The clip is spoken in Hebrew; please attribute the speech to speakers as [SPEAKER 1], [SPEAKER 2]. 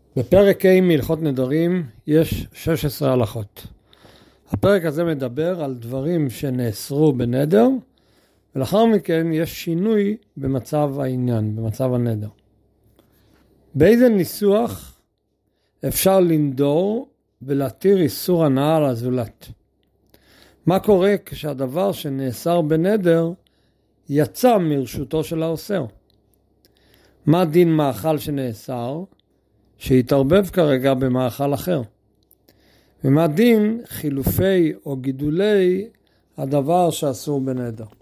[SPEAKER 1] בפרק ה' מהלכות נדרים יש 16 הלכות. הפרק הזה מדבר על דברים שנאסרו בנדר, ולאחר מכן יש שינוי במצב העניין, במצב הנדר. באיזה ניסוח אפשר לנדור ולהתיר איסור הנאה על הזולת? מה קורה כשהדבר שנאסר בנדר יצא מרשותו של האוסר? מה דין מאכל שנאסר שהתערבב כרגע במאכל אחר? ומה דין חילופי או גידולי הדבר שאסור בנדר?